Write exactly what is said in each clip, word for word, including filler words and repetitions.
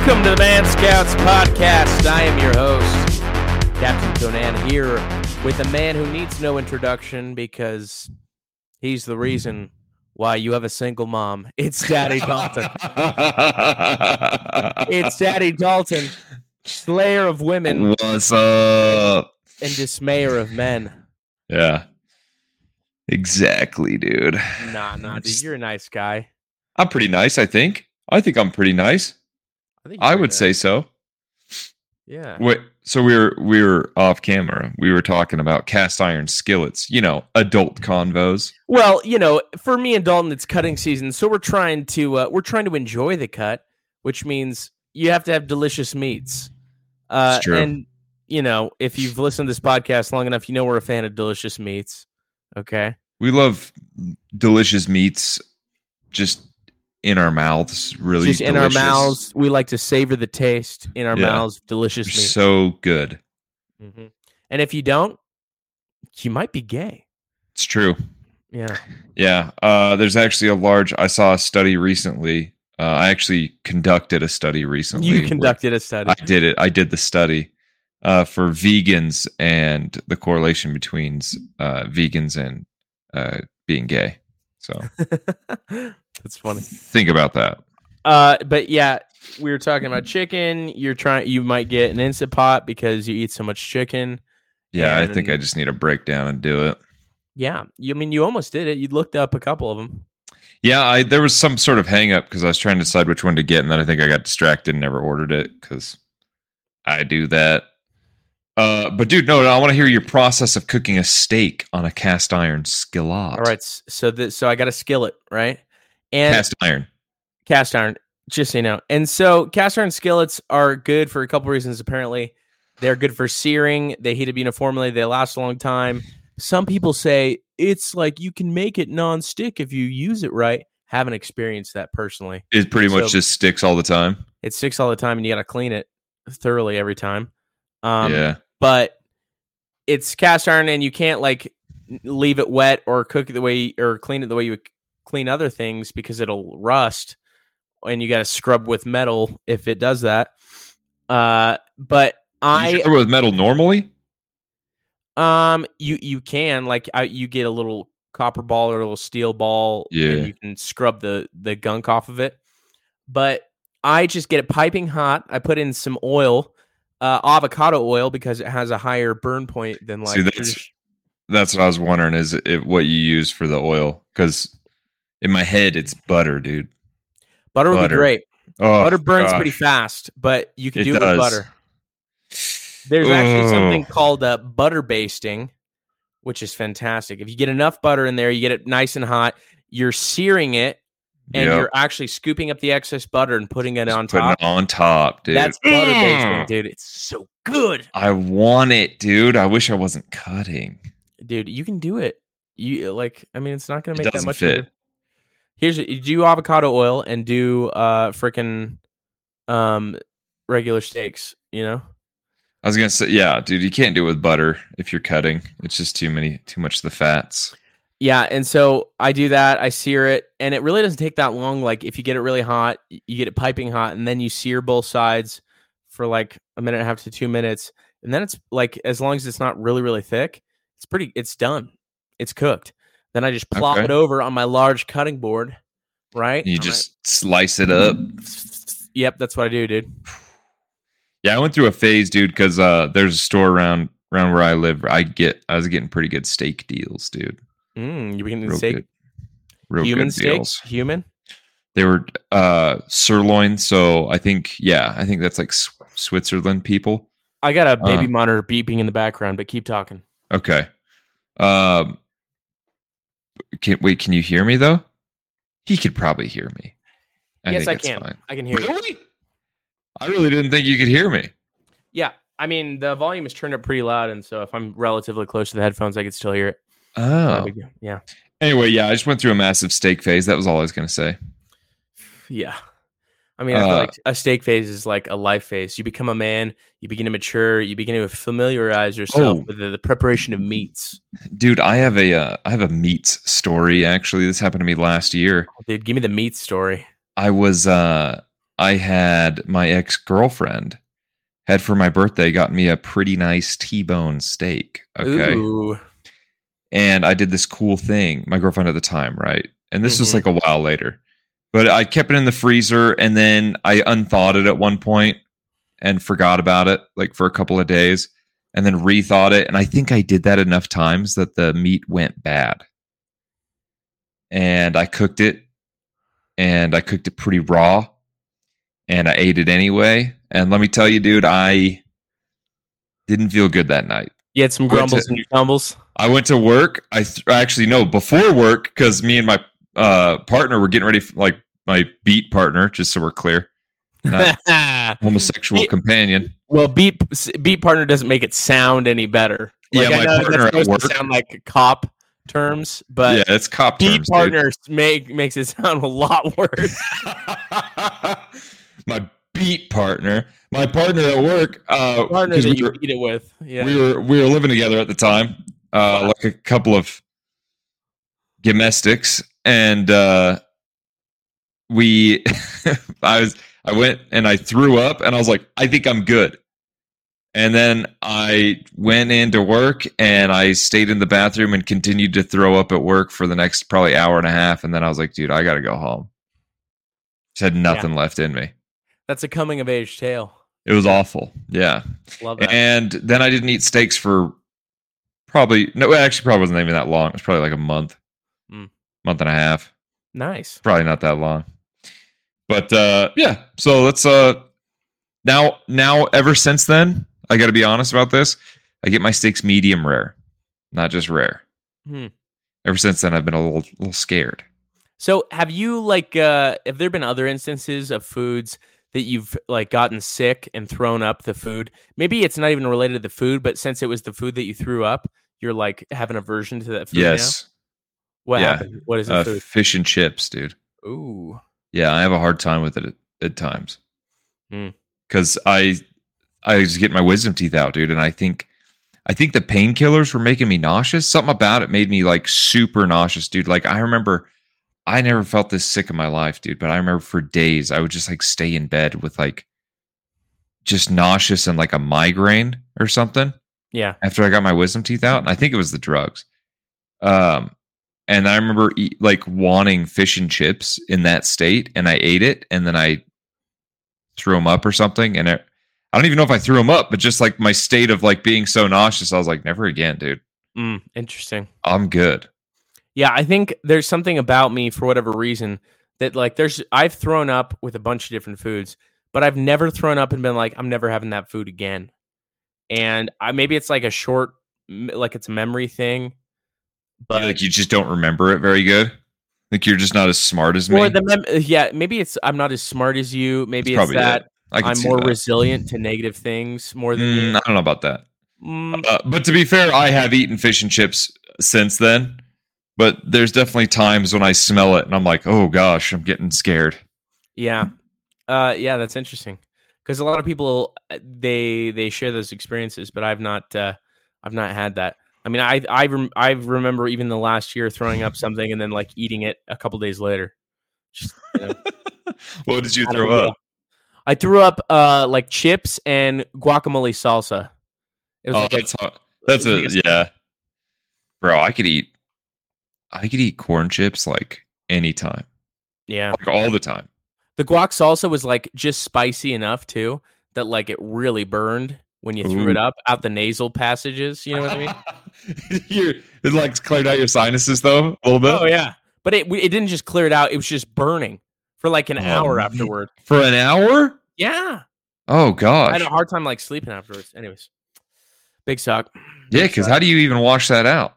Welcome to the Man Scouts podcast. I am your host, Captain Conan, here with a man who needs no introduction because he's the reason why you have a single mom. It's Daddy Dalton. It's Daddy Dalton, slayer of women. What's up? And dismayer of men. Yeah. Exactly, dude. Nah, nah, dude, you're a nice guy. I'm pretty nice, I think. I think I'm pretty nice. I, think I would nice. say so. Yeah. Wait, so we were we were off camera. We were talking about cast iron skillets, you know, adult convos. Well, you know, for me and Dalton, it's cutting season, so we're trying to uh, we're trying to enjoy the cut, which means you have to have delicious meats. Uh, it's true. And you know, if you've listened to this podcast long enough, you know we're a fan of delicious meats. Okay. We love delicious meats, just in our mouths. Really, just in delicious. our mouths. We like to savor the taste in our Yeah. mouths. Delicious They're meat. so good. Mm-hmm. And if you don't, you might be gay. It's true. Yeah. Yeah. Uh, there's actually a large. I saw a study recently. Uh, I actually conducted a study recently. You conducted a study. I did it. I did the study uh, for vegans and the correlation between uh, vegans and uh, being gay. So that's funny. Think about that. Uh, but yeah, we were talking about chicken. You're trying. You might get an Instant Pot because you eat so much chicken. Yeah, and, I think I just need to break down and do it. Yeah, you I mean you almost did it. You looked up a couple of them. Yeah, I there was some sort of hang up because I was trying to decide which one to get, and then I think I got distracted and never ordered it because I do that. Uh, but dude, no, I want to hear your process of cooking a steak on a cast iron skillet. All right, so this, so I got a skillet, right? And Cast iron. Cast iron, just so you know. And so cast iron skillets are good for a couple reasons. Apparently, they're good for searing. They heat up uniformly. They last a long time. Some people say it's like you can make it non-stick if you use it right. Haven't experienced that personally. It pretty much So- just sticks all the time. It sticks all the time, and you got to clean it thoroughly every time. Um, Yeah. But it's cast iron, and you can't like leave it wet or cook it the way or clean it the way you would clean other things because it'll rust, and you got to scrub with metal if it does that. Uh, but I you scrub with metal normally. um you you can like I, you get a little copper ball or a little steel ball, Yeah. and you can scrub the the gunk off of it. But I just get it piping hot. I put in some oil. Uh, avocado oil because it has a higher burn point than like. See, that's that's what I was wondering is it what you use for the oil? Because in my head it's butter, dude. butter would be butter. great. Oh, Butter burns gosh. pretty fast, but you can It do it does. with butter. There's actually Oh. something called uh, butter basting, which is fantastic. If you get enough butter in there, you get it nice and hot. You're searing it, and Yep. you're actually scooping up the excess butter and putting it Just on putting top. it on top, dude. That's butter basting, Mm. dude. It's so good, I want it, dude. I wish I wasn't cutting. dude. You can do it. You like, I mean, it's not going to It make that doesn't much. fit. Of a- Here's you do avocado oil and do uh freaking um regular steaks. You know. I was gonna say, yeah, dude. You can't do it with butter if you're cutting. It's just too many, too much of the fats. Yeah, and so I do that. I sear it, and it really doesn't take that long. Like if you get it really hot, y- you get it piping hot, and then you sear both sides for like a minute and a half to two minutes, and then it's like as long as it's not really really thick, it's pretty. It's done. It's cooked. Then I just plop Okay. it over on my large cutting board, right? You On my- just slice it up. Yep, that's what I do, dude. Yeah, I went through a phase, dude, because uh, there's a store around around where I live. Where I get, I was getting pretty good steak deals, dude. Mm, you beginning to Real steak good, real human good steak, deals. human. They were uh, sirloin, so I think, yeah, I think that's like S- Switzerland people. I got a baby Uh. monitor beeping in the background, but keep talking. Okay. Um. Can wait? Can you hear me though? He could probably hear me. Yes, think I it's can. fine. I can hear you. Really? I really didn't think you could hear me. Yeah, I mean the volume is turned up pretty loud, and so if I'm relatively close to the headphones, I could still hear it. Not a Oh. big deal. Yeah, Anyway, yeah, I just went through a massive steak phase. That was all I was gonna say. yeah. I mean, I feel Uh, like a steak phase is like a life phase. You become a man, you begin to mature, you begin to familiarize yourself Oh. with the, the preparation of meats. Dude, I have a uh, I have a meats story actually. This happened to me last year. Dude, give me the meat story. I was uh I had my ex girlfriend had for my birthday got me a pretty nice T-bone steak. Okay. Ooh. And I did this cool thing, my girlfriend at the time, right? And this Mhm. was like a while later. But I kept it in the freezer and then I unthawed it at one point and forgot about it like for a couple of days and then rethawed it. And I think I did that enough times that the meat went bad. And I cooked it and I cooked it pretty raw and I ate it anyway. And let me tell you, dude, I didn't feel good that night. You had some Went grumbles to- and your tumbles. I went to work. I th- actually no before work because me and my uh, partner were getting ready. For, like my beat partner, just so we're clear, not homosexual Beat- companion. Well, beat beat partner doesn't make it sound any better. Yeah, Like, my I know partner that's at supposed to work- sound like cop terms, but yeah, it's cop beat terms. dude. partner make makes it sound a lot worse. My beat partner, my partner at work. Uh, Partner 'cause that we you were, beat it with. Yeah. we were we were living together at the time, uh, Wow. like a couple of domestics, and uh, we. I was I went and I threw up, and I was like, I think I'm good. And then I went into work, and I stayed in the bathroom and continued to throw up at work for the next probably hour and a half, and then I was like, dude, I got to go home. Just had nothing left in me. That's a coming of age tale. It was awful. Yeah. Love that. And then I didn't eat steaks for probably, no, it actually probably wasn't even that long. It was probably like a month, Mm. month and a half. Nice. Probably not that long. But uh, yeah, so let's, uh, now, now, ever since then, I got to be honest about this. I get my steaks medium rare, not just rare. Hmm. Ever since then, I've been a little, little scared. So have you like uh have there been other instances of foods that you've like gotten sick and thrown up the food? Maybe it's not even related to the food, but since it was the food that you threw up, you're like have an aversion to that food now? Yes. What Yeah. happened? What is the Uh, food? fish and chips, dude. Ooh. Yeah, I have a hard time with it at, at times. Hmm. Because I I was getting my wisdom teeth out, dude, and I think I think the painkillers were making me nauseous. Something about it made me like super nauseous, dude. Like I remember I never felt this sick in my life, dude, but I remember for days I would just like stay in bed with like just nauseous and like a migraine or something Yeah. after I got my wisdom teeth out. And I think it was the drugs. Um, and I remember eat, like wanting fish and chips in that state, and I ate it, and then I threw them up or something. And it, I don't even know if I threw them up, but just like my state of like being so nauseous, I was like, never again, dude. Mm, interesting. I'm good. Yeah, I think there's something about me for whatever reason that like there's I've thrown up with a bunch of different foods, but I've never thrown up and been like I'm never having that food again. And I maybe it's like a short m- like it's a memory thing, but Like you just don't remember it very good. Like you're just not as smart as me. or the mem- yeah, maybe it's I'm not as smart as you. Maybe It's it's, probably that it. I can I'm see more that. resilient to negative things more than Mm, you. I don't know about that. Mm, Uh, but to be fair, I have eaten fish and chips since then. But there's definitely times when I smell it and I'm like, oh gosh, I'm getting scared. yeah, uh, yeah, that's interesting because a lot of people uh, they they share those experiences, but I've not uh, I've not had that. I mean, I I rem- I remember even the last year throwing up something and then like eating it a couple days later. Just, you know, What did you not a throw big up? deal. I threw up uh like chips and guacamole salsa. It was Oh, like a- that's hot. That's it a was like yeah, bro. I could eat. I could eat corn chips like anytime, yeah. like all the time. The guac salsa was like just spicy enough too that like it really burned when you threw it Ooh. up out the nasal passages. You know what I mean? You're, it like cleared out your sinuses though a little bit. Oh yeah, but it it didn't just clear it out; it was just burning for like an Oh, hour man. afterward. For an hour. Yeah, Oh I gosh. had a hard time like sleeping afterwards. Anyways, big suck. Yeah, Big because suck. how do you even wash that out?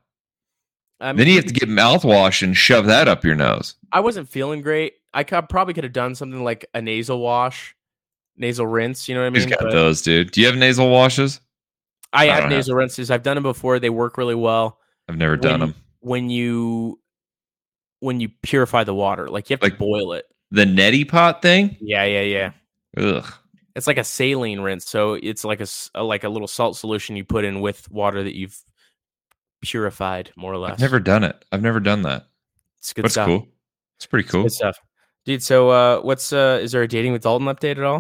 I mean, Then you have to get mouthwash and shove that up your nose. I wasn't feeling great. I could, probably could have done something like a nasal wash, nasal rinse. You know what I Who's mean? got But those, dude? Do you have nasal washes? I I have don't have- nasal rinses. I've done them before. They work really well. I've never done when, them. when you when you purify the water. Like you have Like- to boil it. The neti pot thing? Yeah, yeah, yeah. Ugh. It's like a saline rinse. So it's like a, s- a- like a little salt solution you put in with water that you've purified, more or less. I've never done it. I've never done that. It's good That's stuff. cool. It's pretty It's cool. good stuff. Dude, so uh, what's uh, is there a Dating with Dalton update at all?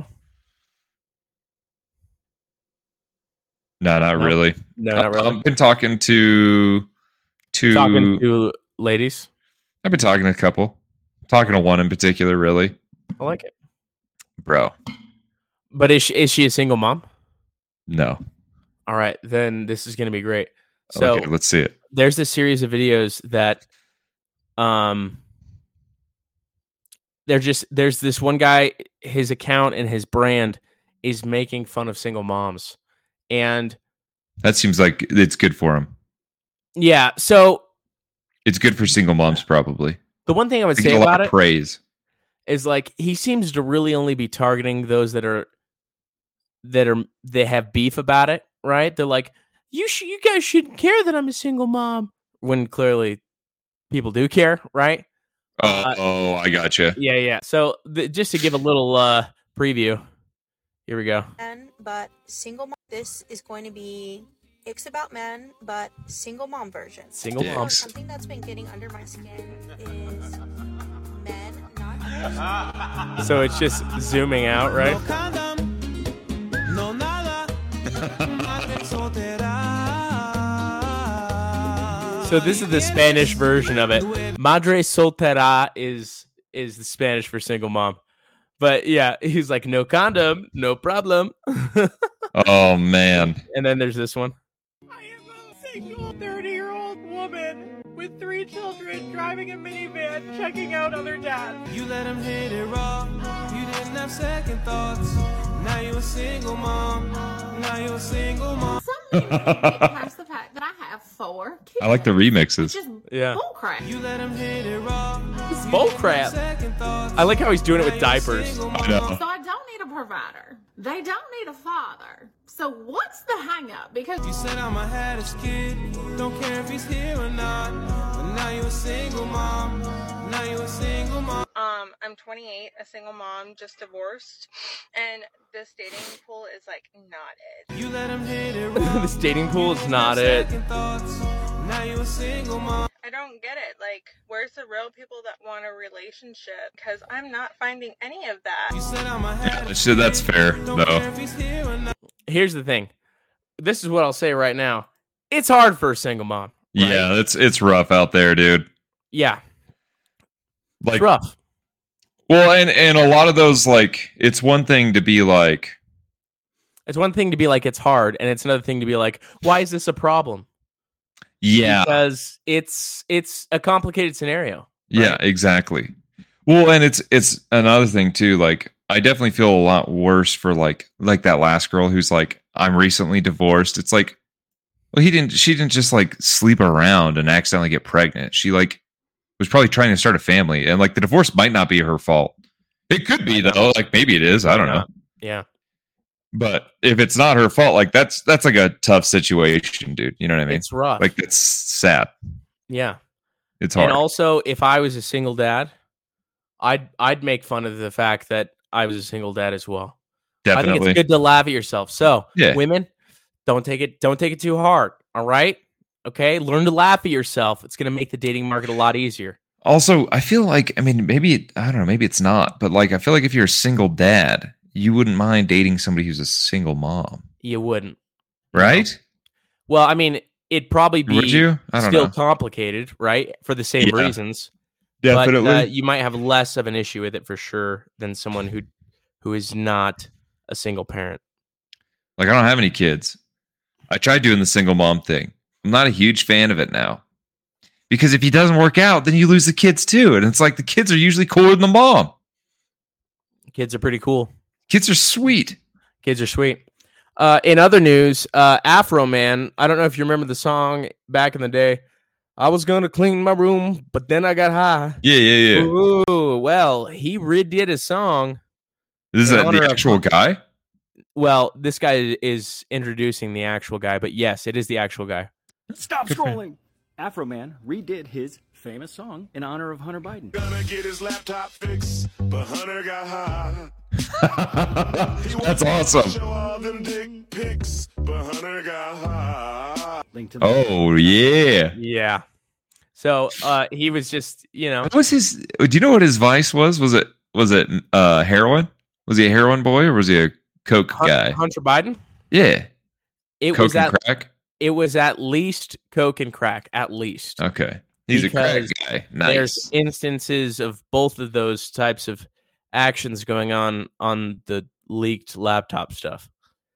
No, not No? really. No, not really. I've been talking to two. Talking to ladies. I've been talking to a couple. Talking to one in particular, really. I like it, bro. But is she, is she a single mom? No. All right, then this is going to be great. So okay, let's see it. There's this series of videos that, um, they're just there's this one guy, his account and his brand is making fun of single moms, and that seems like it's good for him. Yeah, so it's good for single moms, probably. The one thing I would I say get a lot about of it praise is like he seems to really only be targeting those that are that are they have beef about it, right? They're like, you sh- you guys shouldn't care that I'm a single mom, when clearly people do care, right? Oh, Uh, oh I gotcha. Yeah, yeah. So th- just to give a little uh, preview, here we go. Men, but single mom. This is going to be It's About Men, but single mom version. Single Dicks. mom. Something that's been getting under my skin is men not. So it's just zooming out, right? So this is the Spanish version of it. Madre soltera is is the Spanish for single mom. But yeah, he's like, no condom, no problem. Oh man. And then there's this one. I am a single thirty-year-old woman with three children driving a minivan, checking out other dads. You let him hit it raw. You didn't have second thoughts. Now you a single mom. Now you a single mom. Some women get past the fact that I have four kids. I like the remixes. Which is Yeah. bullcrap. You let him hit it raw. It's bull crap. I like how he's doing it with diapers. I know. So I don't need a provider. They don't need a father. So what's the hang up? Because You said I'ma have this kid. Don't care if he's here or not. But now you a single mom. Now you a single mom. Um, I'm twenty-eight, a single mom, just divorced, and this dating pool is like not it. You let him hit it raw. This dating pool is You didn't not have it. second thoughts. Now you a single mom. I don't get it. Like, where's the real people that want a relationship? Because I'm not finding any of that. You said I'ma have this So that's kid. fair, Don't though. care if he's here or not. Here's the thing. This is what I'll say right now. It's hard for a single mom. Right? Yeah, it's it's rough out there, dude. Yeah. Like, It's rough. well, and and a lot of those, like, it's one thing to be like, It's one thing to be like, it's hard. And it's another thing to be like, why is this a problem? yeah, Because it's it's a complicated scenario. yeah, exactly. Well, and it's it's another thing too. Like, I definitely feel a lot worse for like like that last girl who's like, I'm recently divorced. It's like, well, he didn't. She didn't just like sleep around and accidentally get pregnant. She like was probably trying to start a family, and like the divorce might not be her fault. It could be though. Like maybe it is. I don't know. Yeah. But if it's not her fault, like that's that's like a tough situation, dude. You know what I mean? It's rough. Like it's sad. yeah. It's hard. And also, if I was a single dad, I'd I'd make fun of the fact that I was a single dad as well. I think Definitely. it's good to laugh at yourself. So, Yeah. women, don't take it don't take it too hard. All right? Okay? Learn to laugh at yourself. It's going to make the dating market a lot easier. Also, I feel like, I mean, maybe it, I don't know, maybe it's not, but like I feel like if you're a single dad, you wouldn't mind dating somebody who's a single mom, You wouldn't. right? Well, I mean, it'd probably be Would you? I don't still know. complicated, right? For the same Yeah. reasons. Definitely. But, uh, you might have less of an issue with it for sure than someone who who is not a single parent. Like I don't have any kids. I tried doing the single mom thing. I'm not a huge fan of it now. Because if he doesn't work out, then you lose the kids too. And it's like the kids are usually cooler than the mom. Kids are pretty cool. Kids are sweet. Kids are sweet. Uh, in other news, uh, Afro Man, I don't know if you remember the song back in the day. I was going to clean my room, but then I got high. Yeah, yeah, yeah. Ooh, well, he redid his song. This is in that honor the of- actual guy? Well, this guy is introducing the actual guy, but yes, it is the actual guy. Stop scrolling. Afro Man redid his famous song in honor of Hunter Biden. Gonna get his laptop fixed, but Hunter got high. That's awesome. Show all them dick pics, but Hunter got high. Link to the Oh, yeah. Yeah. So uh, he was just, you know, What was his, do you know what his vice was? Was it, was it uh, heroin? Was he a heroin boy or was he a coke Hun- guy? Hunter Biden. Yeah, It coke was and at crack. it was at least coke and crack, at least. Okay, he's a crack Because guy. There's Nice. instances of both of those types of actions going on on the leaked laptop stuff.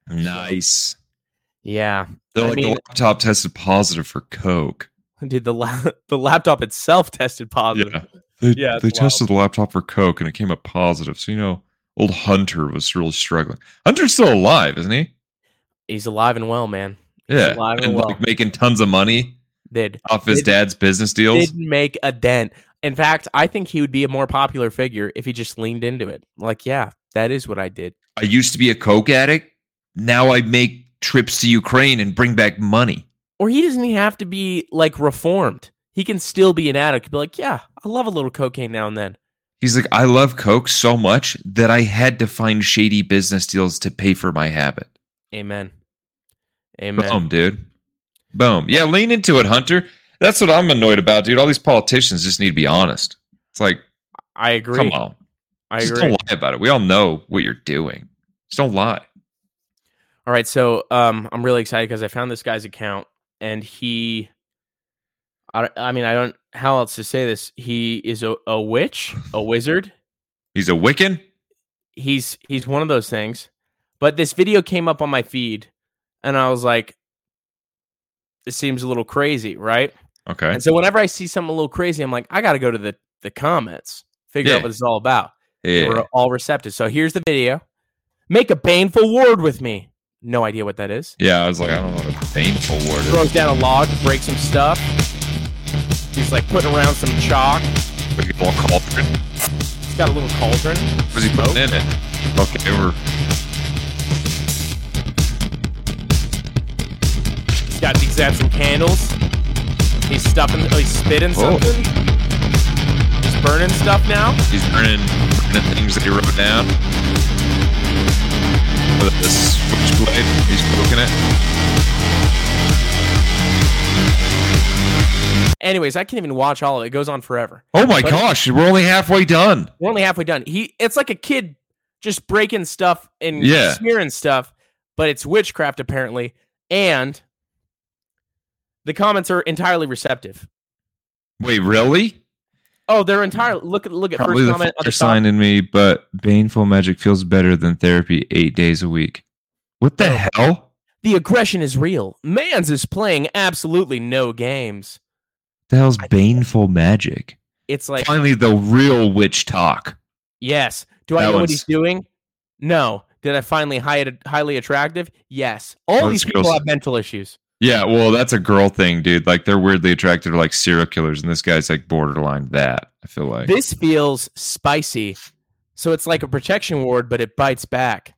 Nice. Yeah, The, I like, mean- the laptop tested positive for coke. dude, the la- the laptop itself tested positive. Yeah, they, Yeah, they it's tested the laptop for coke and it came up positive. So you know, old Hunter was really struggling. Hunter's still alive, isn't he? He's alive and well, man. He's Yeah, alive and and well. like making tons of money Did off his Did- dad's business deals. didn't make a dent. In fact, I think he would be a more popular figure if he just leaned into it. Like, yeah, that is what I did. I used to be a coke addict. Now I make trips to Ukraine and bring back money. Or he doesn't even have to be like reformed. He can still be an addict. Be like, yeah, I love a little cocaine now and then. He's like, I love coke so much that I had to find shady business deals to pay for my habit. Amen. Amen. Boom, dude. Boom. Yeah, lean into it, Hunter. That's what I'm annoyed about, dude. All these politicians just need to be honest. It's like, I agree. come on. I just agree. don't lie about it. We all know what you're doing. Just don't lie. All right, so um, I'm really excited because I found this guy's account, and he, I, I mean, I don't, how else to say this? He is a, a witch, a wizard. He's a Wiccan? He's he's one of those things. But this video came up on my feed, and I was like, this seems a little crazy, right? Okay. And so whenever I see something a little crazy, I'm like, I got to go to the, the comments, figure Yeah. out what it's all about. Yeah. We're all receptive. So here's the video. Make a baneful ward with me. No idea what that is. Yeah, I was like, I don't know what a painful word is. Throws down a log to break some stuff. He's like putting around some chalk. Big little cauldron. He's got a little cauldron. What's he putting in it? Okay, we're He's got, he's got some candles. He's stuffing, oh, he's spitting Whoa. something. He's burning stuff now. he's burning, burning things that he wrote down. With the switchblade, he's poking it. Anyways, I can't even watch all of it. It goes on forever. Oh my But- gosh, we're only halfway done. We're only halfway done. He, it's like a kid just breaking stuff and Yeah. smearing stuff, but it's witchcraft apparently. And the comments are entirely receptive. Wait, really? Oh, they're entirely look at look at Probably first the comment on father the sign top. in me, but baneful magic feels better than therapy eight days a week. What the Oh. hell? The aggression is real. Mans is playing absolutely no games. The hell's baneful magic? It's like Finally, the real witch talk. yes. Do I That know what one's- he's doing? No. Did I finally highly highly attractive? Yes. All Well, these this people girl's- have mental issues. Yeah, well, that's a girl thing, dude. Like they're weirdly attracted to like serial killers, and this guy's like borderline that. I feel like. This feels spicy. So it's like a protection ward, but it bites back.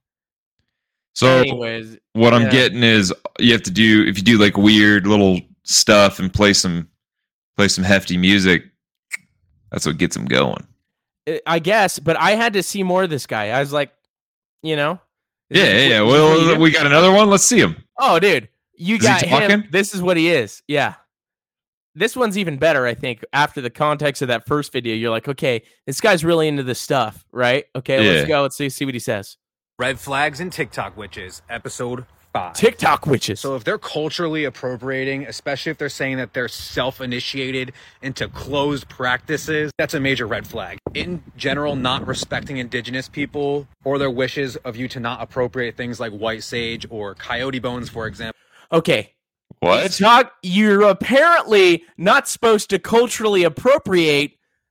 so Anyways, what I'm yeah. getting is you have to do if you do like weird little stuff and play some play some hefty music. That's what gets them going. I- I guess, but I had to see more of this guy. I was like, you know, is Yeah, this yeah. what- yeah. is this what you Well, do? we got another one. Let's see him. Oh, dude, you Is he got him. talking? This is what he is. Yeah. This one's even better, I think. After the context of that first video, you're like, okay, this guy's really into this stuff, right? Okay, Yeah. let's go. Let's see, see what he says. Red Flags and TikTok Witches, episode five. TikTok witches. So if they're culturally appropriating, especially if they're saying that they're self-initiated into closed practices, that's a major red flag. In general, not respecting indigenous people or their wishes of you to not appropriate things like white sage or coyote bones, for example. Okay. What? Talk, you're apparently not supposed to culturally appropriate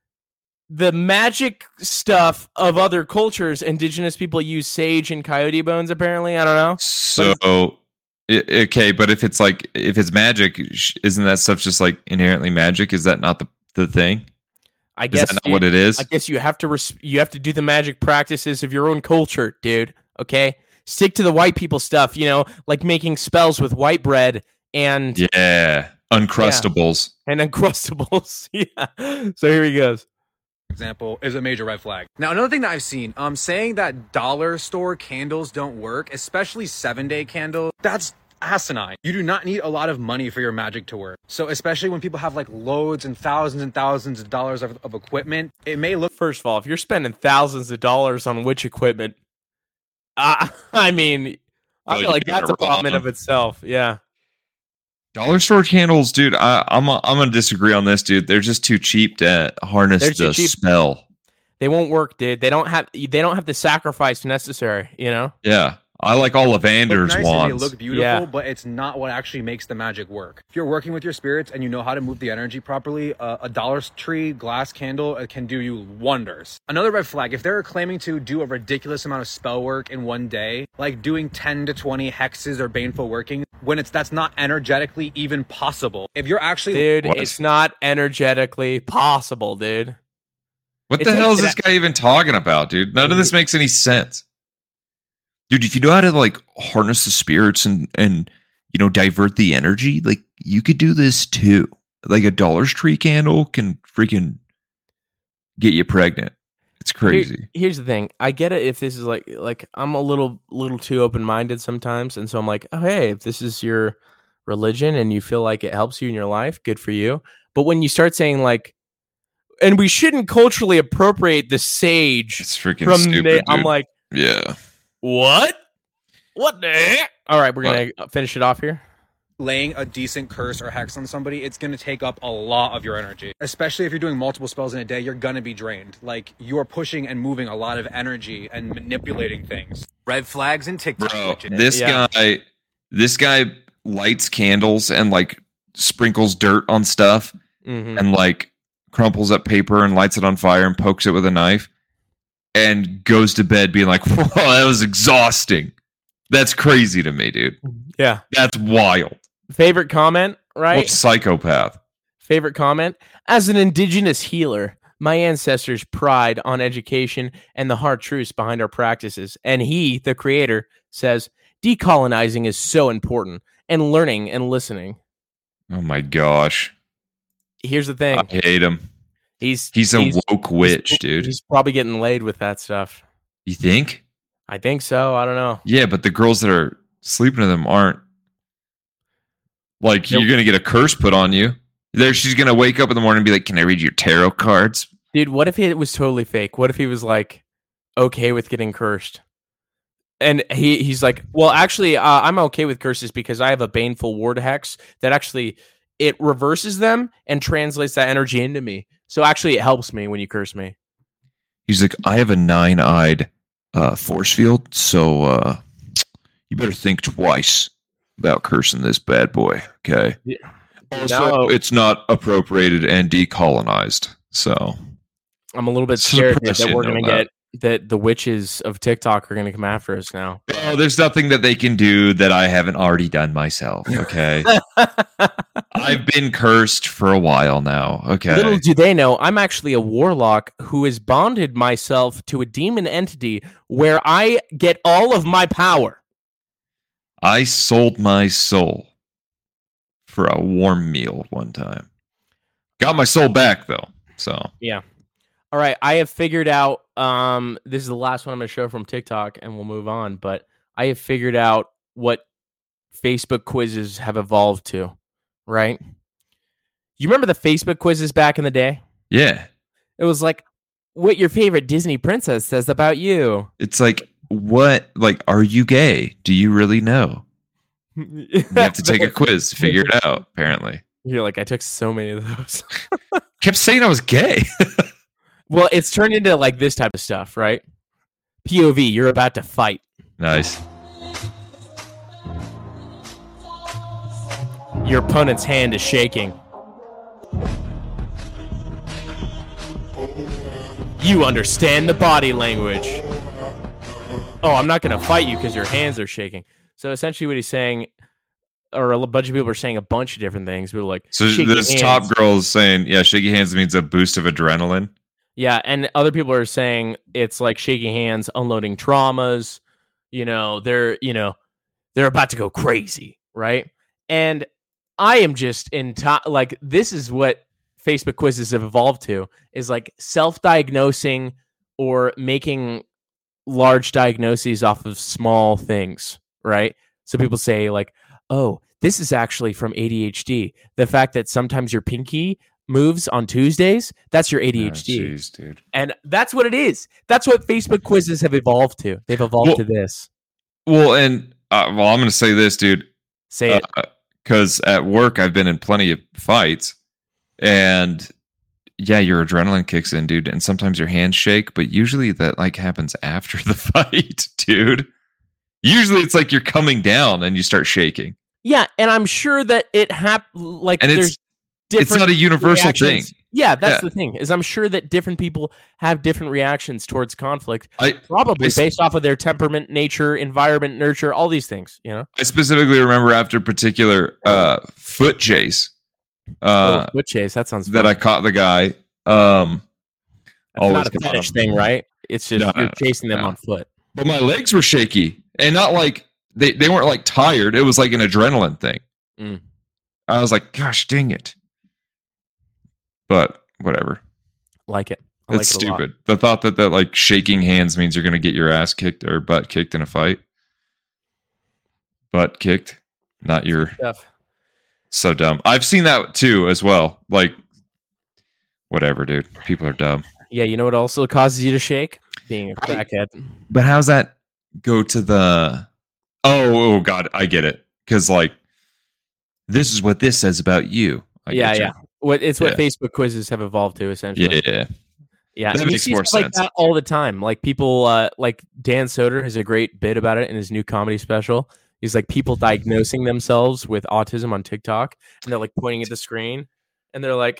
the magic stuff of other cultures. Indigenous people use sage and coyote bones, apparently. I don't know. So, i- okay, but if it's like if it's magic, sh- isn't that stuff just like inherently magic? Is that not the the thing? I Is guess that not you- what it is? I guess you have to res- you have to do the magic practices of your own culture, dude. Okay, stick to the white people stuff. You know, like making spells with white bread and Yeah, uncrustables. and uncrustables. Yeah. So here he goes. Example is a major red flag. Now, another thing that I've seen, um, saying that dollar store candles don't work, especially seven day candles, that's asinine. You do not need a lot of money for your magic to work. So especially when people have like loads and thousands and thousands of dollars of, of equipment, it may look... First of all, if you're spending thousands of dollars on witch equipment, uh, I mean, I Oh, feel like you that's a gotta problem in rob of itself. Yeah. Dollar store candles, dude. I, I'm I'm gonna disagree on this, dude. They're just too cheap to harness They're too the cheap. spell. They won't work, dude. They don't have they don't have the sacrifice necessary, you know? Yeah, I like all look Evander's nice and wands. they look beautiful, Yeah. but it's not what actually makes the magic work. If you're working with your spirits and you know how to move the energy properly, uh, a Dollar Tree glass candle uh, can do you wonders. Another red flag, if they're claiming to do a ridiculous amount of spell work in one day, like doing ten to twenty hexes or baneful working, when it's that's not energetically even possible. If you're actually... Dude, What? it's not energetically possible, dude. What It the hell is takes this guy even talking about, dude? None of this makes any sense. Dude, if you know how to like harness the spirits and and you know divert the energy, like you could do this too. Like a Dollar Tree candle can freaking get you pregnant. It's crazy. Here- here's the thing. I get it if this is like like I'm a little little too open-minded sometimes, and so I'm like, oh hey, if this is your religion and you feel like it helps you in your life, good for you. But when you start saying like, and we shouldn't culturally appropriate the sage It's freaking from stupid. the, I'm dude. like, yeah. what? What the heck? All right, we're gonna finish it off here. laying a decent curse or hex on somebody, it's going to take up a lot of your energy. Especially if you're doing multiple spells in a day, you're going to be drained. Like, you're pushing and moving a lot of energy and manipulating things. Red flags and TikTok. Bro, glitches. this Yeah. guy, this guy lights candles and like sprinkles dirt on stuff Mhm. and like crumples up paper and lights it on fire and pokes it with a knife and goes to bed being like, "Whoa, that was exhausting." That's crazy to me, dude. Yeah. That's wild. Favorite comment, right? What psychopath? Favorite comment? As an indigenous healer, my ancestors pride on education and the hard truths behind our practices. And he, the creator, says decolonizing is so important and learning and listening. Oh my gosh. Here's the thing. I hate him. He's He's a woke witch, he's- dude. He's probably getting laid with that stuff. You think? I think so. I don't know. Yeah, but the girls that are sleeping with him aren't. Like, Nope. you're going to get a curse put on you. There, she's going to wake up in the morning and be like, "Can I read your tarot cards?" Dude, what if it was totally fake? What if he was like okay with getting cursed? And he he's like, well, actually, uh, I'm okay with curses because I have a baneful ward hex that actually it reverses them and translates that energy into me. So actually, it helps me when you curse me. He's like, "I have a nine-eyed uh, force field, so uh, you better think twice about cursing this bad boy." Okay. Yeah. Also, No. it's not appropriated and decolonized. So I'm a little bit scared that, Suppress that you, we're know gonna that. get that the witches of TikTok are gonna come after us now. oh, there's nothing that they can do that I haven't already done myself. Okay. I've been cursed for a while now. Okay. Little do they know, I'm actually a warlock who has bonded myself to a demon entity where I get all of my power. I sold my soul for a warm meal one time. Got my soul back though. So Yeah. All right. I have figured out. Um, this is the last one I'm going to show from TikTok, and we'll move on. But I have figured out what Facebook quizzes have evolved to. Right? You remember the Facebook quizzes back in the day? yeah, It was like, what your favorite Disney princess says about you. it's like, what? Like, are you gay? Do you really know? You have to take a quiz to figure it out. Apparently, You're like, I took so many of those. kept saying I was gay. Well, it's turned into like this type of stuff, right? P O V, you're about to fight. Nice. Your opponent's hand is shaking. You understand the body language. Oh, I'm not going to fight you because your hands are shaking. So essentially what he's saying, or a bunch of people are saying a bunch of different things. People are like, So shaky this hands. top girl is saying, yeah, shaky hands means a boost of adrenaline. Yeah, and other people are saying it's like shaking hands, unloading traumas. You know, they're you know, they're about to go crazy, right? And I am just in top. Like this is what Facebook quizzes have evolved to: is like self-diagnosing or making large diagnoses off of small things, right? So people say like, oh, this is actually from A D H D. The fact that sometimes your pinky moves on Tuesdays, that's your A D H D. Oh, jeez, dude. And that's what it is. That's what Facebook quizzes have evolved to. They've evolved Well- to this. Well, and uh, well, I'm going to say this, dude. Say it. Because at work, I've been in plenty of fights, and yeah, your adrenaline kicks in, dude, and sometimes your hands shake, but usually that like happens after the fight, dude. Usually it's like you're coming down and you start shaking. Yeah, and I'm sure that it hap- like And there's it's different it's not a universal reactions. thing. Yeah, that's Yeah. the thing. Is I'm sure that different people have different reactions towards conflict, I probably I s- based off of their temperament, nature, environment, nurture, all these things. You know, I specifically remember after a particular uh, foot chase uh, oh, foot chase. That sounds that fun. I caught the guy. Um, That's always not a got fetish him. thing, right? It's just No, you're no, chasing them no. on foot. But my legs were shaky, and not like they, they weren't like tired. It was like an adrenaline thing. Mm. I was like, gosh dang it. But whatever. Like it. I It's like it a lot. stupid. The thought that that like shaking hands means you're going to get your ass kicked or butt kicked in a fight. Butt kicked, not your Stuff. so dumb. I've seen that too as well. Like whatever, dude. People are dumb. Yeah, you know what also causes you to shake? Being a crackhead. But how's that go to the Oh, oh god, I get it. Cuz like this is what this says about you. I yeah, get you. yeah. What it's what Yeah. Facebook quizzes have evolved to essentially. Yeah, yeah. Yeah, That and you makes see more stuff sense. like that all the time. Like people, uh, like Dan Soder has a great bit about it in his new comedy special. He's like people diagnosing themselves with autism on TikTok, and they're like pointing at the screen, and they're like,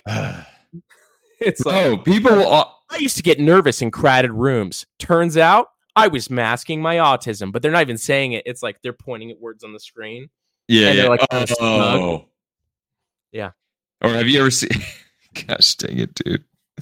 "It's like Oh, people uh, I used to get nervous in crowded rooms. Turns out I was masking my autism." But they're not even saying it. It's like they're pointing at words on the screen. yeah, And they're yeah. like, kinda smug. oh. Yeah. Or have you ever seen gosh dang it, dude.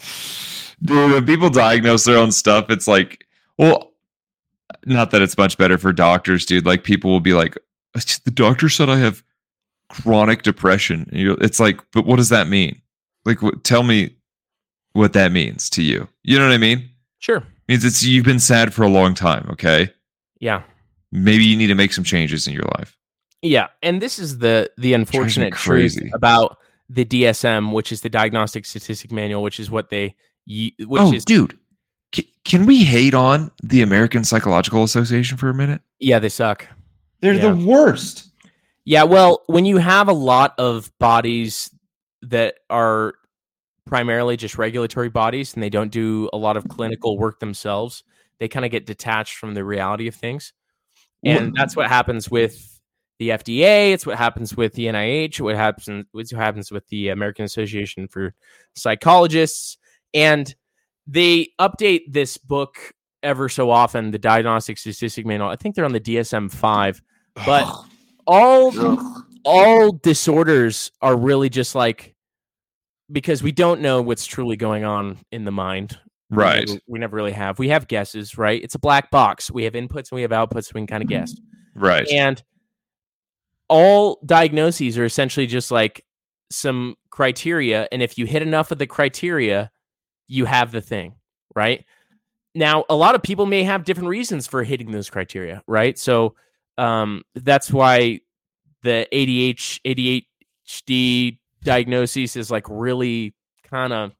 Dude, when people diagnose their own stuff, it's like, well, not that it's much better for doctors, dude. Like people will be like, the doctor said I have chronic depression. And you're, it's like, but what does that mean? Like, what, tell me what that means to you. You know what I mean? Sure. It means it's you've been sad for a long time. Okay, Yeah. maybe you need to make some changes in your life. Yeah, and this is the the unfortunate truth crazy. about the D S M, which is the Diagnostic Statistic Manual, which is what they, y- which oh, is dude, can, can we hate on the American Psychological Association for a minute? yeah, they suck. They're Yeah. the worst. Yeah, well, when you have a lot of bodies that are primarily just regulatory bodies and they don't do a lot of clinical work themselves, they kind of get detached from the reality of things. And that's what happens with the F D A. It's what happens with the N I H. What happens, what happens with the American Association for Psychologists. And they update this book ever so often, the Diagnostic Statistic Manual. I think they're on the D S M five. But all all disorders are really just like, because we don't know what's truly going on in the mind. We Right. never- We never really have. We have guesses, right? It's a black box. We have inputs and we have outputs. We can kind of guess. Right. And all diagnoses are essentially just like some criteria. And if you hit enough of the criteria, you have the thing, right? Now, a lot of people may have different reasons for hitting those criteria, right? So um, that's why the A D H, A D H D diagnosis is like really kind of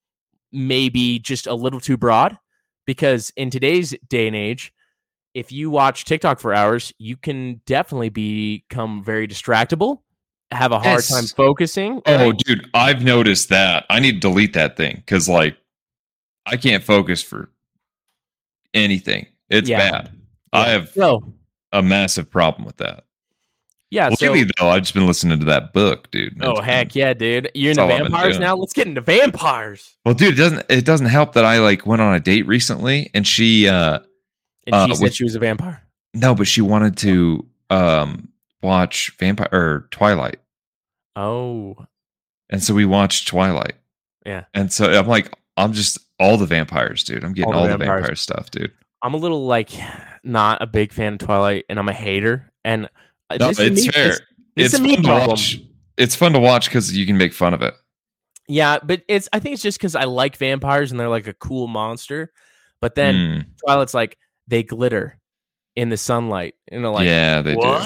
maybe just a little too broad, because in today's day and age, if you watch TikTok for hours, you can definitely become very distractible, have a hard Yes. time focusing. Oh, right? dude, I've noticed that. I need to delete that thing because, like, I can't focus for anything. It's Yeah. bad. I have So, a massive problem with that. yeah. So, Lately, though, I've just been listening to that book, dude. and oh, it's heck been- yeah, dude. You're That's into all I've been vampires doing. now? Let's get into vampires. Well, dude, it doesn't it doesn't help that I like went on a date recently, and she uh And Uh, she said with- she was a vampire. no, but she wanted to um watch Vampire or Twilight, Oh, and so we watched Twilight. Yeah. And so I'm like, I'm just all the vampires, dude. I'm getting All all the the, vampires. vampire stuff, dude. I'm a little like not a big fan of Twilight, and I'm a hater. And uh, No, this is it's me- fair. This, this It's is a me fun to problem. watch. It's fun to watch because you can make fun of it. Yeah, but it's. I think it's just because I like vampires and they're like a cool monster. But then Mm. Twilight's like they glitter in the sunlight, and they're like, Yeah, they do. what?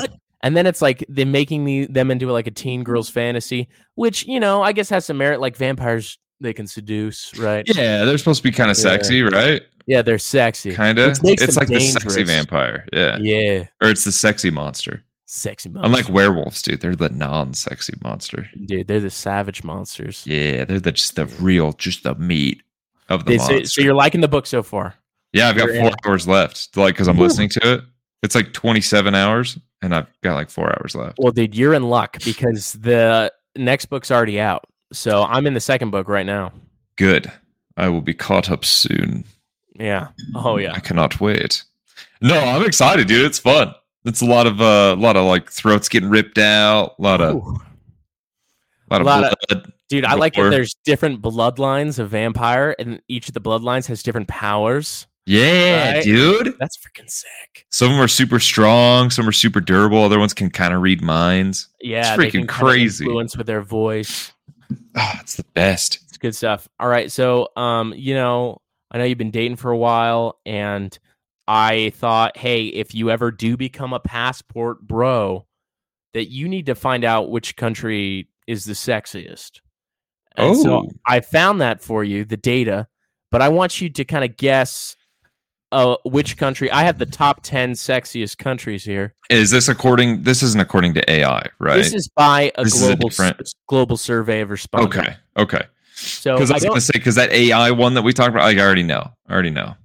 And then it's like they're making the, them into like a teen girl's fantasy, which, you know, I guess has some merit. Like vampires, they can seduce, right? Yeah, they're supposed to be kind of Yeah. sexy, right? Yeah, they're sexy. Kind of. Which makes It's them like the sexy dangerous. vampire. Yeah. Yeah. Or it's the sexy monster. Sexy monster. Unlike werewolves, dude. They're the non-sexy monster. Dude, they're the savage monsters. Yeah, they're the, just the real, just the meat of the They- so, monster. so you're liking the book so far? Yeah, I've got You're four in it. hours left. Like, because I'm Woo. listening to it. It's like twenty-seven hours, and I've got like four hours left. Well, dude, you're in luck because the next book's already out. So I'm in the second book right now. Good. I will be caught up soon. Yeah. Oh yeah. I cannot wait. No, I'm excited, dude. It's fun. It's a lot of uh, a lot of like throats getting ripped out. A lot of, Ooh. a lot of A lot blood. of- Dude, I like that gore. there's different bloodlines of vampire, and each of the bloodlines has different powers. Yeah, Right? dude. That's freaking sick. Some of them are super strong. Some are super durable. Other ones can kind of read minds. Yeah, it's they freaking can kinda crazy. influence with their voice. Oh, it's the best. It's good stuff. All right, so um, you know, I know you've been dating for a while, and I thought, hey, if you ever do become a passport bro, that you need to find out which country is the sexiest. And so Oh. I found that for you, the data, but I want you to kind of guess uh, which country. I have the top ten sexiest countries here. Is this according? This isn't according to A I, right? This is by a This is a global different- s- global survey of respondents. okay. Okay. So Because I I was don't- going to say, because that A I one that we talked about, I already know. I already know.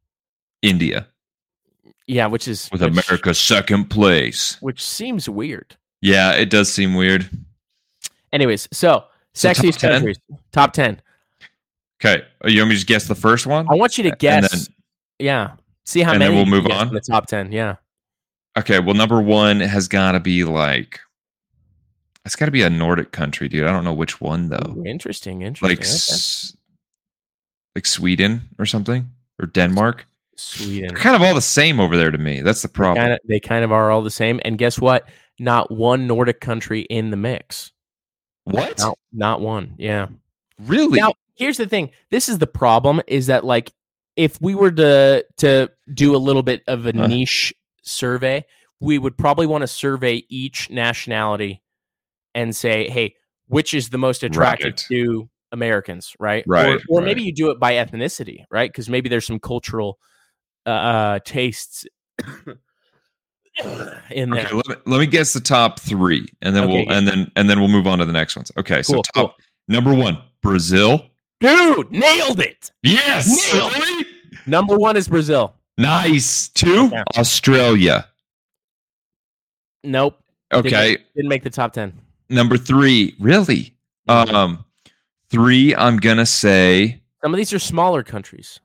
India yeah, which is with which, America's second place. which seems weird. Yeah, it does seem weird. Anyways, so So top sexiest ten? countries, top ten. Okay, you want me to just guess the first one? I want you to And guess. then- yeah, see how and many then we'll you move can guess on? in the top ten. Yeah, Okay, well, number one has got to be like, it's got to be a Nordic country, dude. I don't know which one though. Ooh, interesting, interesting. Like, Okay. s- like Sweden or something, or Denmark. Sweden. They're kind of all the same over there to me. That's the problem. Kind of, they kind of are all the same. And guess what? Not one Nordic country in the mix. What? Not, not one. Yeah. Really? Now, here's the thing. This is the problem: is that like if we were to to do a little bit of a Uh. niche survey, we would probably want to survey each nationality and say, hey, which is the most attractive Right. to Americans, right? Right, Or, or maybe right. you do it by ethnicity, right? Because maybe there's some cultural uh, uh tastes in there. Okay, let me, let me guess the top three, and then Okay, we'll yeah. and then and then we'll move on to the next ones. Okay, so Cool, top cool. number one, Brazil. Dude, nailed it. Yes, Nailed it. really? Number one is Brazil. Nice. Two, Yeah. Australia. Nope. Didn't Okay, make, didn't make the top ten. number three, really? Mhm. Um, three. I'm gonna say. Some of these are smaller countries.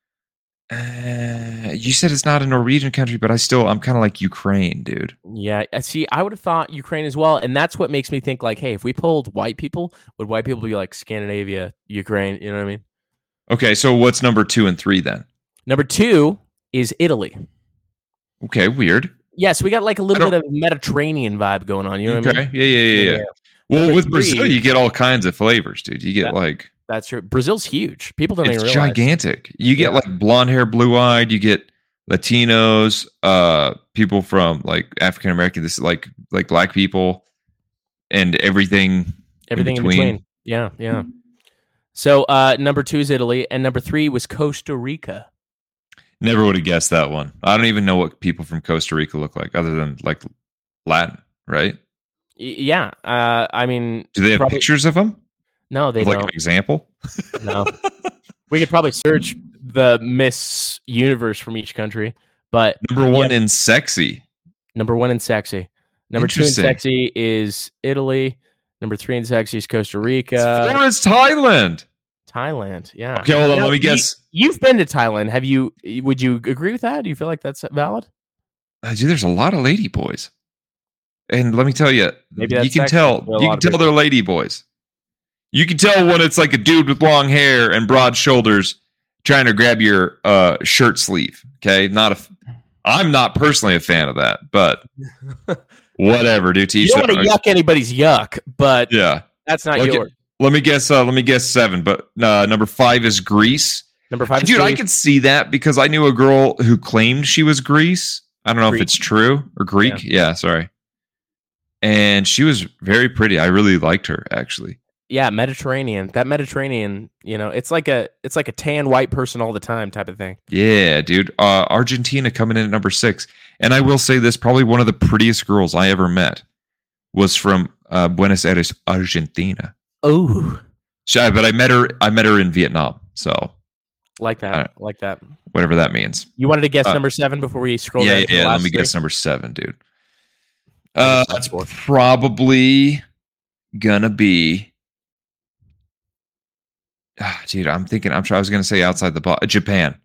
Uh, you said it's not a Norwegian country, but I still I'm kind of like Ukraine, dude. Yeah, I see. I would have thought Ukraine as well, and that's what makes me think like, hey, if we pulled white people, would white people be like Scandinavia, Ukraine? You know what I mean? Okay, so what's number two and three then? Number two is Italy. Okay, weird. Yes, we got like a little I bit of Mediterranean vibe going on. You know what Okay, I mean? yeah, yeah, yeah, yeah. Yeah. Well, Number with Brazil, three- you get all kinds of flavors, dude. You get That- like That's true. Brazil's huge. People don't it's even realize. gigantic. You get Yeah. like blonde hair, blue eyed. You get Latinos, uh, people from like African American. This is like like black people, and everything. Everything in between. between. Yeah, yeah. So uh, number two is Italy, and number three was Costa Rica. Never would have guessed that one. I don't even know what people from Costa Rica look like, other than like Latin, right? Y- yeah, uh, I mean, Do they have probably- pictures of them? No, they Like don't. an example? No, we could probably search the Miss Universe from each country, but Number one in sexy. number one in sexy, number two in Interesting. sexy is Italy. Number three in sexy is Costa Rica. Four is Thailand. Thailand. Yeah. Okay, hold on. Now, Let me you- guess. You've been to Thailand. Have you? Would you agree with that? Do you feel like that's valid? Uh, dude, there's a lot of lady boys, and let me tell you, Maybe you that's can sexy tell. for a You lot can of tell people. they're lady boys. You can tell when it's like a dude with long hair and broad shoulders trying to grab your uh, shirt sleeve. Okay, not a. F- I'm not personally a fan of that, but whatever. Do to You each don't want their to own. yuck anybody's yuck, but Yeah. that's not Okay, yours. Let me guess. Uh, let me guess seven. But uh, number five is Greece. Number five is Dude, I Greece. could see that because I knew a girl who claimed she was Greece. I don't know Greek. if it's true or Greek. Yeah, sorry. and she was very pretty. I really liked her, actually. Yeah, Mediterranean. That Mediterranean, you know, it's like a it's like a tan white person all the time type of thing. Yeah, dude. Uh, Argentina coming in at number six. And I will say this, probably one of the prettiest girls I ever met was from uh, Buenos Aires, Argentina. Oh. So, but I met her I met her in Vietnam. So like that. Uh, like that. Whatever that means. You wanted to guess uh, number seven before we scroll yeah, down Yeah, to yeah. the last Let me three? guess number seven, dude. Uh, that's probably gonna be ah, dude, I'm thinking I'm sure I was gonna say outside the box. Japan.